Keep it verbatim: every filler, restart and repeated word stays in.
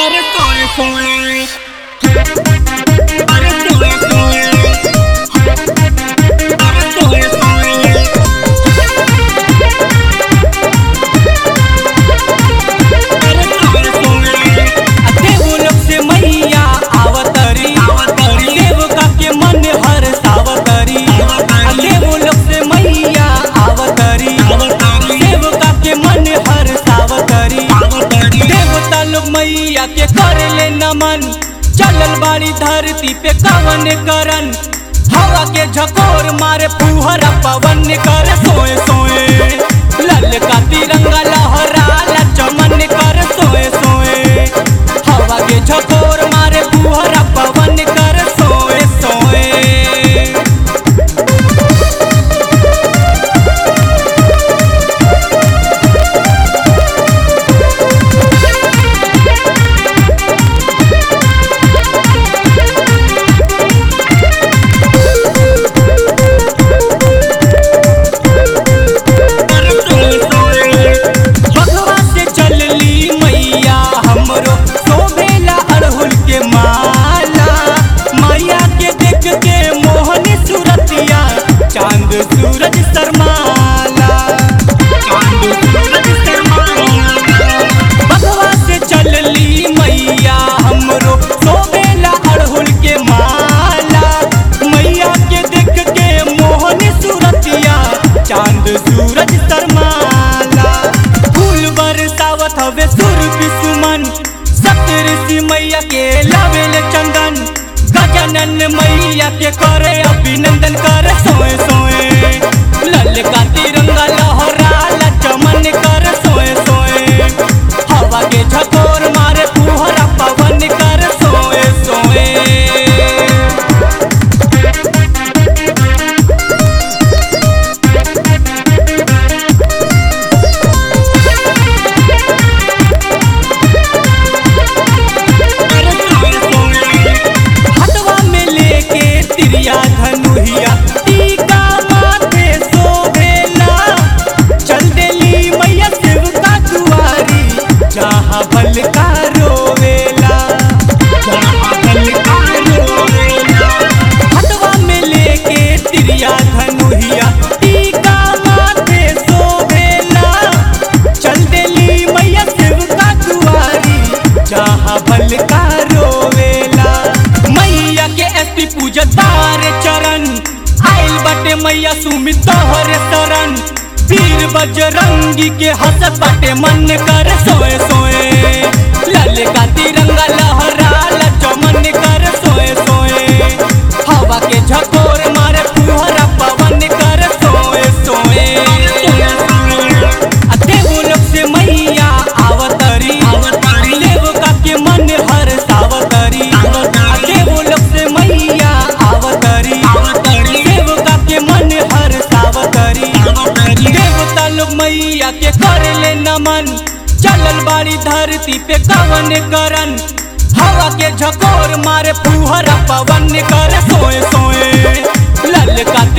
मैया के करे ले नमन, चलल बाड़ी धरती पे कवन करन। हवा के झकोर मारे फुहरा पवन कर सोए सोए, ललका तिरंगा लहराला चमन कर सोए सोए। हवा के झकोर मारे फुहरा पवन कर सोए सोए। सूरज शर्माला बगवा से चलली मैया हमरो सोबेला अड़हुल के माला। मैया के देख के मोहन सूरतिया चांद सूरज शर्माला। फूल बरसावत हवे सुरभि सुमन, सप्तऋषि मैया के लावेल चंदन। गजानन मैया के करे अभिनंदन कर सोए सोए, ललका तिरंगा लहराला चमन कर सोए सोए। हवा के झकोर मारे फुहरा पवन कर सोए सोए। तिरिया धनुहिया टीका माथे शोभेला, चल देली मैया शिव का दुआरी जहाँ भलका रोवेला। हथवा में लेके तिरिया धनुहिया टीका माथे शोभेला, चल देली मैया शिव का दुआरी जहाँ भलका रोवेला। मैया के एसपी पूजत तारे चरण, आइल बाटे मैया सुमित तोहरे शरण। वीर बजरंगी के हंसत बाटे मन कर सोए सोए, ललका तिरंगा लहराला चमन कर सोए सोए। हवा के झकोर मारे फुहरा पवन कर सोए सोए। देवलोक से मैया आवतरी, देवका के मन हर सावतरी। देवलोक से मैया आवतरी, देवका के मन हर सावतरी। देवता लोग मैया के करे ले नमन, चलल बाड़ी धरती पे कवन करन। हवा के झकोर मारे फुहरा पवन कर सोए सोए, ललका